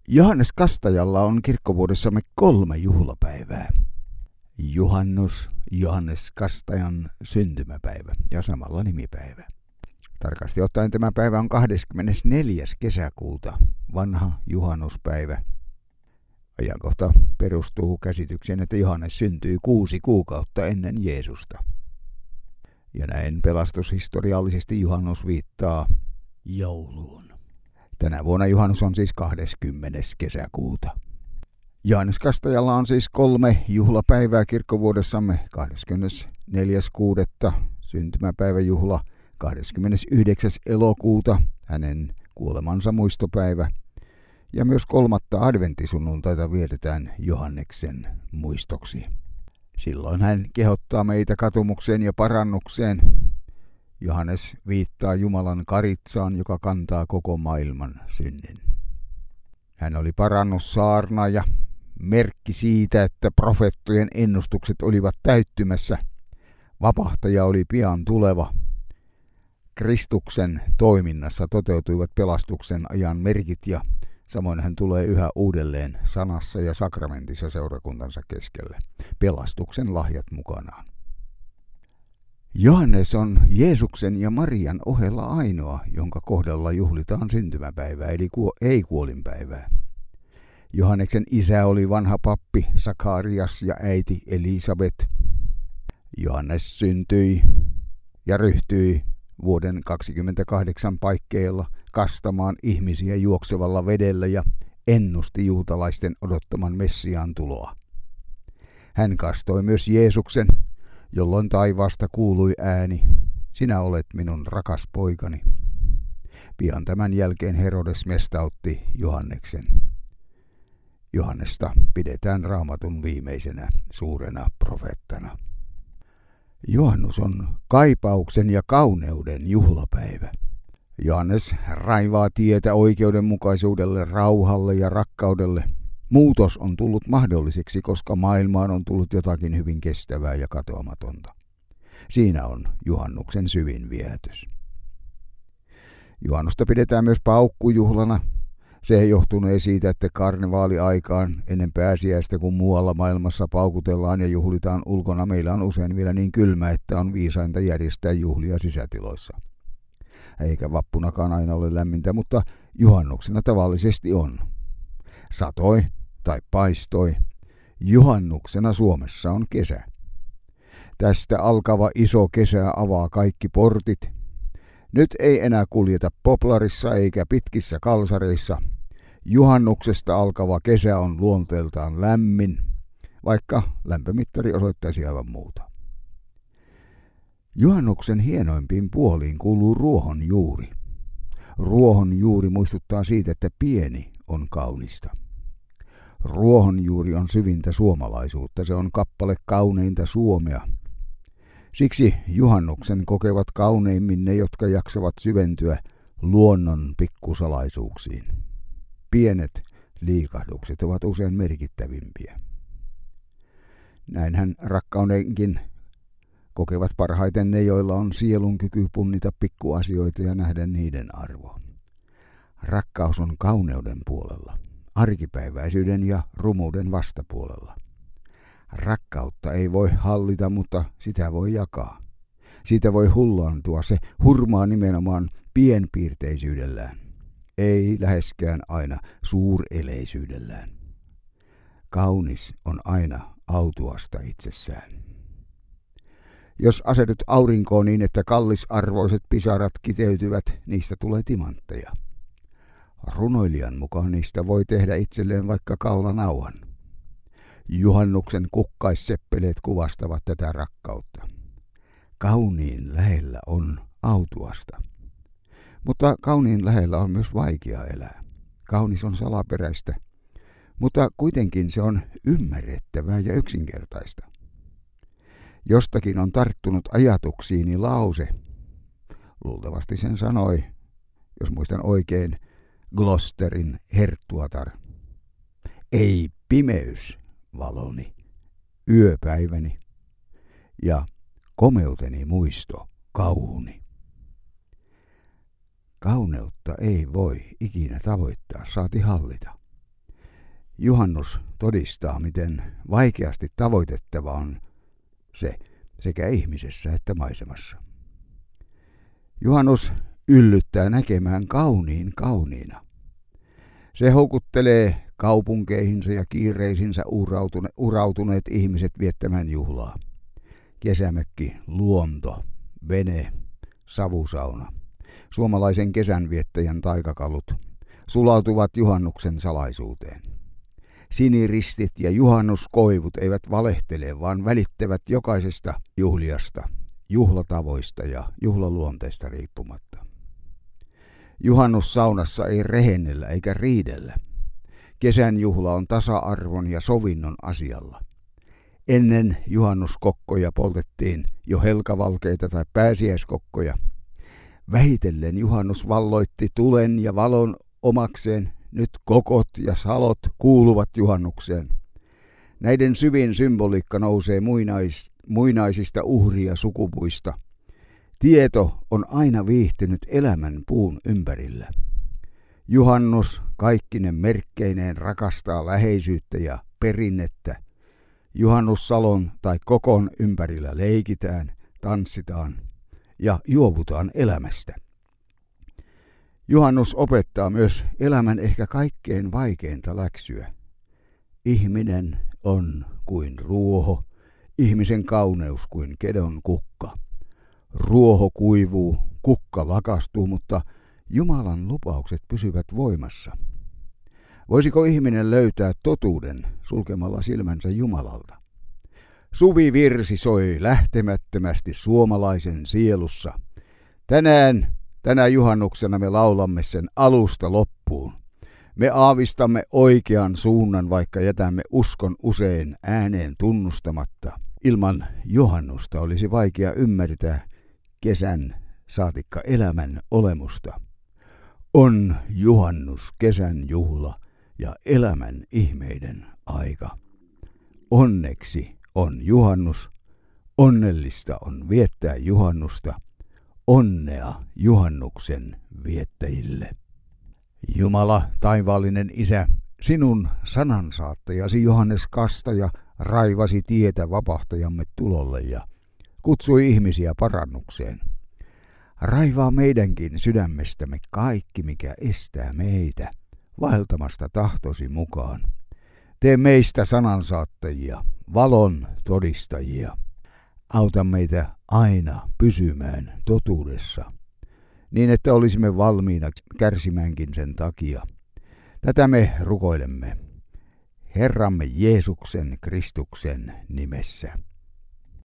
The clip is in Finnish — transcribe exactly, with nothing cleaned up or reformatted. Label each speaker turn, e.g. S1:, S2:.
S1: Johannes Kastajalla on kirkkovuodessamme kolme juhlapäivää. Juhannus, Johannes Kastajan syntymäpäivä ja samalla nimipäivä. Tarkasti ottaen tämä päivä on kahdeskymmenesneljäs kesäkuuta, vanha juhannuspäivä. Ajankohta perustuu käsitykseen, että Johannes syntyi kuusi kuukautta ennen Jeesusta. Ja näin pelastushistoriallisesti juhannus viittaa jouluun. Tänä vuonna juhannus on siis kahdeskymmenes kesäkuuta. Johannes Kastajalla on siis kolme juhlapäivää kirkkovuodessamme. kahdeskymmenesneljäs kuudetta syntymäpäiväjuhla, kahdeskymmenesyhdeksäs elokuuta hänen kuolemansa muistopäivä ja myös kolmatta adventtisunnuntaita vietetään Johanneksen muistoksi. Silloin hän kehottaa meitä katumukseen ja parannukseen. Johannes viittaa Jumalan karitsaan, joka kantaa koko maailman synnin. Hän oli parannussaarnaaja, merkki siitä, että profeettojen ennustukset olivat täyttymässä. Vapahtaja oli pian tuleva. Kristuksen toiminnassa toteutuivat pelastuksen ajan merkit ja samoin hän tulee yhä uudelleen sanassa ja sakramentissa seurakuntansa keskelle. Pelastuksen lahjat mukanaan. Johannes on Jeesuksen ja Marian ohella ainoa, jonka kohdalla juhlitaan syntymäpäivää, eli ei kuolinpäivää. Johanneksen isä oli vanha pappi Sakarias ja äiti Elisabet. Johannes syntyi ja ryhtyi vuoden kaksikymmentäkahdeksan paikkeilla kastamaan ihmisiä juoksevalla vedellä ja ennusti juutalaisten odottaman Messiaan tuloa. Hän kastoi myös Jeesuksen, jolloin taivaasta kuului ääni, sinä olet minun rakas poikani. Pian tämän jälkeen Herodes mestautti Johanneksen. Johannesta pidetään Raamatun viimeisenä suurena profeettana. Juhannus on kaipauksen ja kauneuden juhlapäivä. Johannes raivaa tietä oikeudenmukaisuudelle, rauhalle ja rakkaudelle. Muutos on tullut mahdolliseksi, koska maailmaan on tullut jotakin hyvin kestävää ja katoamatonta. Siinä on juhannuksen syvin viehätys. Juhannusta pidetään myös paukkujuhlana. Se johtunee siitä, että karnevaaliaikaan ennen pääsiäistä, kun muualla maailmassa paukutellaan ja juhlitaan ulkona, meillä on usein vielä niin kylmä, että on viisainta järjestää juhlia sisätiloissa. Eikä vappunakaan aina ole lämmintä, mutta juhannuksena tavallisesti on. Satoi tai paistoi. Juhannuksena Suomessa on kesä. Tästä alkava iso kesä avaa kaikki portit. Nyt ei enää kuljeta poplarissa eikä pitkissä kalsareissa. Juhannuksesta alkava kesä on luonteeltaan lämmin, vaikka lämpömittari osoittaisi aivan muuta. Juhannuksen hienoimpiin puoliin kuuluu ruohonjuuri. Ruohonjuuri muistuttaa siitä, että pieni on kaunista. Ruohonjuuri on syvintä suomalaisuutta, se on kappale kauneinta Suomea. Siksi juhannuksen kokevat kauneimmin ne, jotka jaksavat syventyä luonnon pikkusalaisuuksiin. Pienet liikahdukset ovat usein merkittävimpiä. Näinhän rakkaudenkin kokevat parhaiten ne, joilla on sielun kyky punnita pikkuasioita ja nähdä niiden arvo. Rakkaus on kauneuden puolella, arkipäiväisyyden ja rumuuden vastapuolella. Rakkautta ei voi hallita, mutta sitä voi jakaa. Siitä voi hullaantua, se hurmaa nimenomaan pienpiirteisyydellään. Ei läheskään aina suureleisyydellään. Kaunis on aina autuasta itsessään. Jos asetut aurinkoon niin, että kallisarvoiset pisarat kiteytyvät, niistä tulee timantteja. Runoilijan mukaan niistä voi tehdä itselleen vaikka kaulanauhan. Juhannuksen kukkaisseppeleet kuvastavat tätä rakkautta. Kauniin lähellä on autuasta. Mutta kauniin lähellä on myös vaikea elää. Kaunis on salaperäistä, mutta kuitenkin se on ymmärrettävää ja yksinkertaista. Jostakin on tarttunut ajatuksiini lause. Luultavasti sen sanoi, jos muistan oikein, Gloucesterin herttuatar. Ei pimeys valoni, yöpäiväni ja komeuteni muisto kauhuni. Kauneutta ei voi ikinä tavoittaa, saati hallita. Juhannus todistaa, miten vaikeasti tavoitettava on se sekä ihmisessä että maisemassa. Juhannus yllyttää näkemään kauniin kauniina. Se houkuttelee kaupunkeihinsa ja kiireisinsä urautune, urautuneet ihmiset viettämään juhlaa. Kesämökki, luonto, vene, savusauna, suomalaisen kesänviettäjän taikakalut sulautuvat juhannuksen salaisuuteen. Siniristit ja juhannuskoivut eivät valehtele, vaan välittävät jokaisesta juhliasta, juhlatavoista ja juhlaluonteista riippumatta. Juhannussaunassa ei rehennellä eikä riidellä. Kesän juhla on tasa-arvon ja sovinnon asialla. Ennen juhannuskokkoja poltettiin jo helkavalkeita tai pääsiäiskokkoja. Vähitellen juhannus valloitti tulen ja valon omakseen. Nyt kokot ja salot kuuluvat juhannukseen. Näiden syvin symboliikka nousee muinais, muinaisista uhria sukupuista. Tieto on aina viihtynyt elämän puun ympärillä. Juhannus kaikkinen merkkeineen rakastaa läheisyyttä ja perinnettä. Juhannussalon tai kokon ympärillä leikitään, tanssitaan ja juovutaan elämästä. Juhannus opettaa myös elämän ehkä kaikkein vaikeinta läksyä. Ihminen on kuin ruoho, ihmisen kauneus kuin kedon kukka. Ruoho kuivuu, kukka lakastuu, mutta Jumalan lupaukset pysyvät voimassa. Voisiko ihminen löytää totuuden sulkemalla silmänsä Jumalalta? Suvivirsi soi lähtemättömästi suomalaisen sielussa. Tänään, tänä juhannuksena me laulamme sen alusta loppuun. Me aavistamme oikean suunnan, vaikka jätämme uskon usein ääneen tunnustamatta. Ilman juhannusta olisi vaikea ymmärtää kesän saatikka elämän olemusta. On juhannus kesän juhla ja elämän ihmeiden aika. Onneksi on juhannus, onnellista on viettää juhannusta, onnea juhannuksen viettäjille. Jumala, taivaallinen Isä, sinun sanansaattajasi Johannes Kastaja raivasi tietä vapahtajamme tulolle ja kutsui ihmisiä parannukseen. Raivaa meidänkin sydämestämme kaikki, mikä estää meitä vaeltamasta tahtosi mukaan. Tee meistä sanansaattajia, valon todistajia. Auta meitä aina pysymään totuudessa, niin että olisimme valmiina kärsimäänkin sen takia. Tätä me rukoilemme Herramme Jeesuksen Kristuksen nimessä.